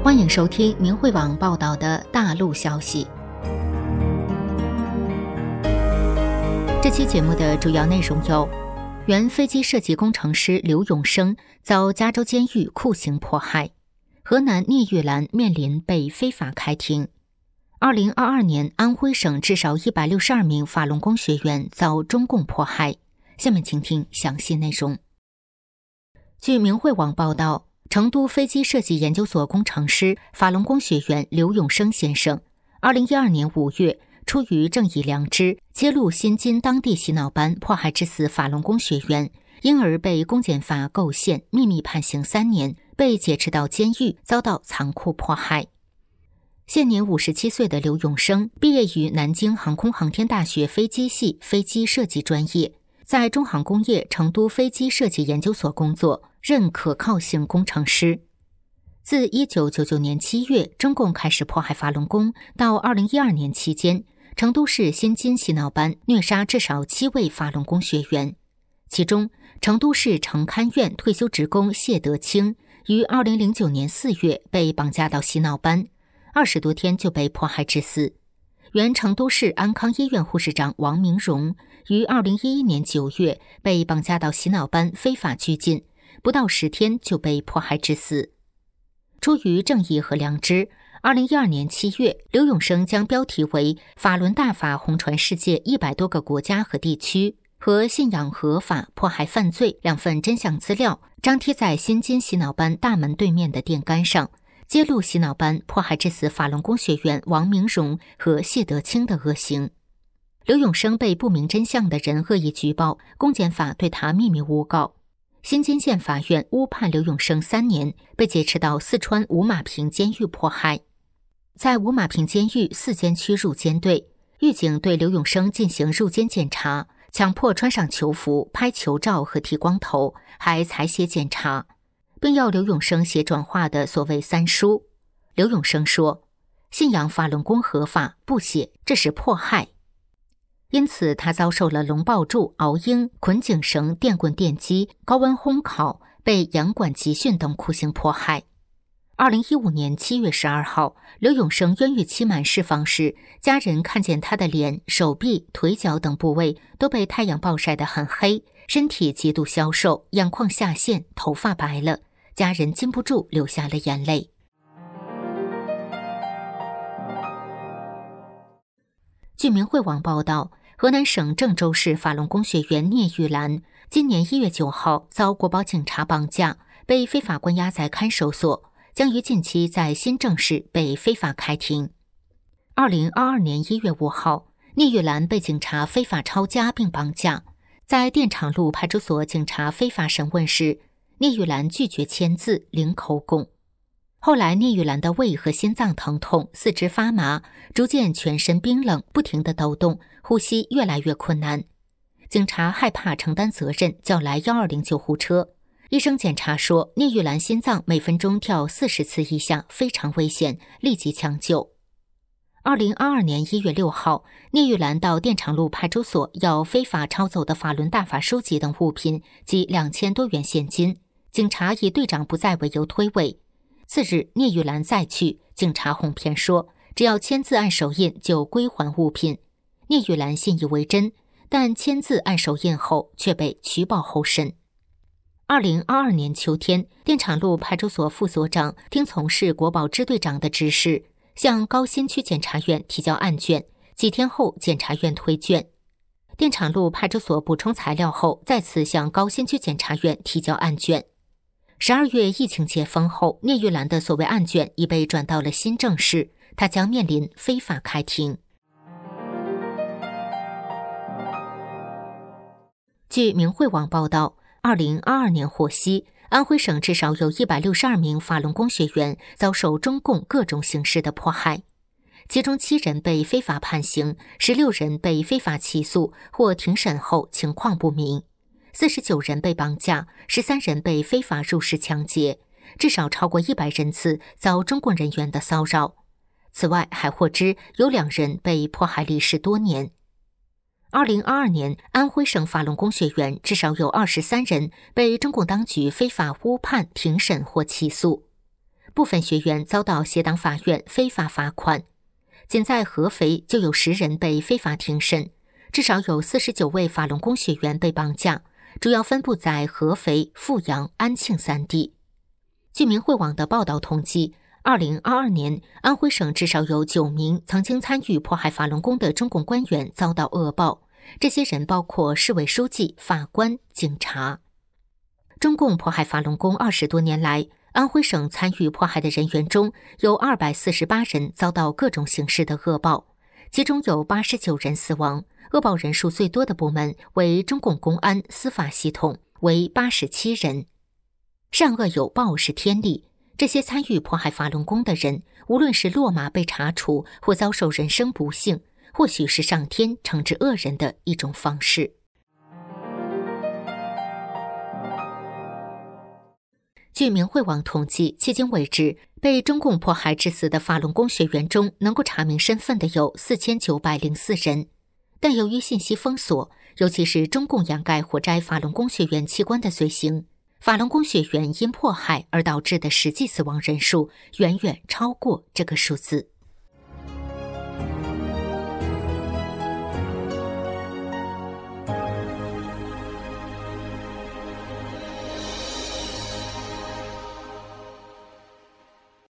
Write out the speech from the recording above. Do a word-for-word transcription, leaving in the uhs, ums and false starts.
欢迎收听明慧网报道的大陆消息。这期节目的主要内容有：原飞机设计工程师刘永生遭加州监狱酷刑迫害；河南聂玉兰面临被非法开庭；二零二二年安徽省至少一百六十二名法轮功学员遭中共迫害。下面请听详细内容。据明慧网报道，成都飞机设计研究所工程师、法轮功学员刘永生先生，二零一二年五月，出于正义良知，揭露新津当地洗脑班迫害致死法轮功学员，因而被公检法构陷，秘密判刑三年，被解斥到监狱，遭到残酷迫害。现年五十七岁的刘永生，毕业于南京航空航天大学飞机系飞机设计专业，在中航工业成都飞机设计研究所工作，任可靠性工程师。自一九九九年七月中共开始迫害法轮功到二零一二年期间，成都市新津洗脑班虐杀至少七位法轮功学员，其中成都市成勘院退休职工谢德清于二零零九年四月被绑架到洗脑班，二十多天就被迫害致死。原成都市安康医院护士长王明荣于二零一一年九月被绑架到洗脑班非法拘禁，不到十天就被迫害致死。出于正义和良知，二零一二年七月，刘永生将标题为“法轮大法红传世界一百多个国家和地区”和“信仰合法迫害犯罪”两份真相资料张贴在新津洗脑班大门对面的电杆上，揭露洗脑班迫害致死法轮功学员王明荣和谢德清的恶行。刘永生被不明真相的人恶意举报，公检法对他秘密诬告。新津县法院诬判刘永生三年，被解斥到四川五马坪监狱迫害。在五马坪监狱四监区入监队，狱警对刘永生进行入监检查，强迫穿上囚服、拍囚照和剃光头，还采血检查，并要刘永生写转化的所谓三书。刘永生说：“信仰法轮功合法，不写这是迫害。”因此他遭受了龙抱柱、熬鹰、捆颈绳、电棍电击、高温烘烤、被严管集训等酷刑迫害。二零一五年七月十二号，刘永生冤狱期满释放时，家人看见他的脸、手臂、腿脚等部位都被太阳暴晒得很黑，身体极度消瘦，眼眶下陷，头发白了，家人禁不住流下了眼泪。据明慧网报道，河南省郑州市法轮功学员聂玉兰今年一月九号遭国保警察绑架，被非法关押在看守所，将于近期在新郑市被非法开庭。二零二二年一月五号，聂玉兰被警察非法抄家并绑架，在电厂路派出所警察非法审问时，聂玉兰拒绝签字，零口供。后来聂玉兰的胃和心脏疼痛，四肢发麻，逐渐全身冰冷，不停地抖动，呼吸越来越困难。警察害怕承担责任，叫来一二零救护车。医生检查说，聂玉兰心脏每分钟跳四十次以下，非常危险，立即抢救。二零二二年一月六号，聂玉兰到电厂路派出所要非法抄走的法轮大法书籍等物品及两千多元现金，警察以队长不在为由推诿。次日，聂玉兰再去，警察哄骗说只要签字按手印就归还物品。聂玉兰信以为真，但签字按手印后却被取保候审。二零二二年秋天，电厂路派出所副所长听从市国保支队长的指示，向高新区检察院提交案卷，几天后检察院推卷。电厂路派出所补充材料后，再次向高新区检察院提交案卷。十二月疫情解封后，聂玉兰的所谓案卷已被转到了新郑市，她将面临非法开庭。据明慧网报道，二零二二年获悉，安徽省至少有一百六十二名法轮功学员遭受中共各种形式的迫害，其中七人被非法判刑，十六人被非法起诉或庭审后情况不明。四十九人被绑架，十三人被非法入室抢劫，至少超过一百人次遭中共人员的骚扰。此外，还获知有两人被迫害离世多年。二零二二年，安徽省法轮功学员至少有二十三人被中共当局非法诬判、庭审或起诉。 部分学员遭到协党法院非法罚款。仅在合肥就有十人被非法庭审，至少有四十九位法轮功学员被绑架，主要分布在合肥、阜阳、安庆三地。据明慧网的报道统计，二零二二年，安徽省至少有九名曾经参与迫害法轮功的中共官员遭到恶报，这些人包括市委书记、法官、警察。中共迫害法轮功二十多年来，安徽省参与迫害的人员中有二百四十八人遭到各种形式的恶报，其中有八十九人死亡，恶报人数最多的部门为中共公安司法系统，为八十七人。善恶有报是天理，这些参与迫害法轮功的人，无论是落马被查处，或遭受人生不幸，或许是上天惩治恶人的一种方式。据明慧网统计，迄今为止，被中共迫害致死的法轮功学员中，能够查明身份的有四千九百零四人。但由于信息封锁，尤其是中共掩盖活摘法轮功学员器官的罪行，法轮功学员因迫害而导致的实际死亡人数远远超过这个数字。